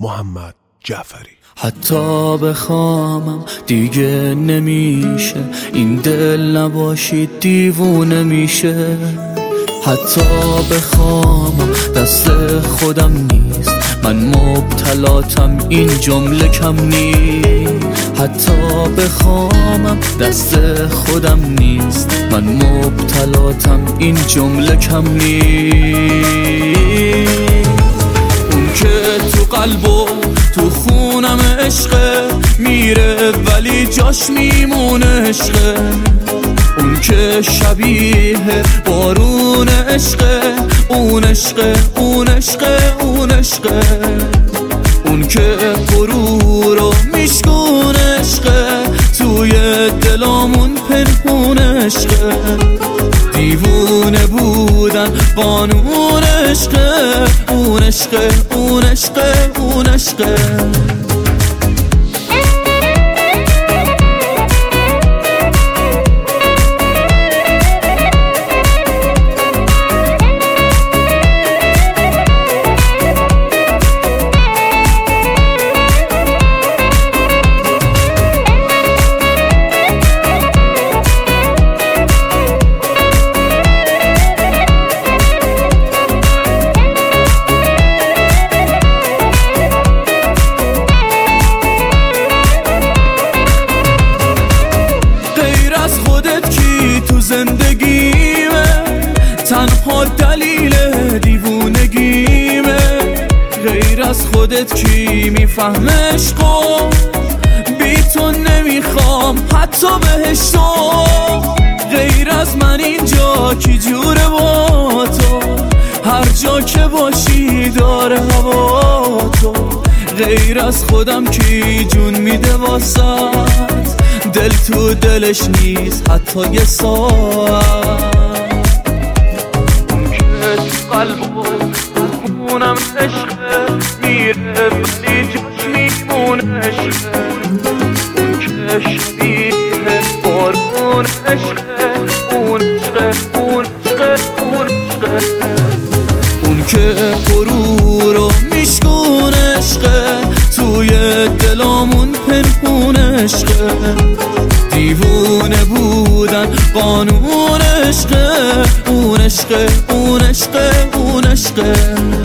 محمد جعفری. حتی بخوامم دیگه نمیشه، این دل نباشید دیوونه میشه. حتی بخوامم دست خودم نیست، من مبتلاتم این جمله کم نیست. حتی بخوامم دست خودم نیست، من مبتلاتم این جمله کم نیست. اون که تو قلب و تو خونم عشقه میره ولی جاش میمونه عشقه. اون که شبیه بارون عشقه، اون عشقه اون عشقه اون عشقه. اون که غرور و میشکون عشقه، توی دلامون پنهون عشقه. دیوونه بودن قانون عشقه، اون عشقه اون عشقه اون عشقه. زندگیمه تنها دلیل دیوونگیمه. غیر از خودت کی میفهمه عشقو، بی تو نمیخوام حتی بهشتو. غیر از من اینجا کی جوره با تو، هر جا که باشی داره هوا تو. غیر از خودم کی جون میده واسات، دل تو دلش نیست حتی یه ساعت. اون که تو قلب و خونم عشقه میره ولی جاش میمونه عشقه. اون که شبیه بارون عشقه، اون عشقه اون عشقه اون عشقه. اون که غرور و میشکون عشقه، توی دلامون پنهون عشقه. دیوونه بودن قانون عشقه، اون عشقه اون عشقه اون عشقه.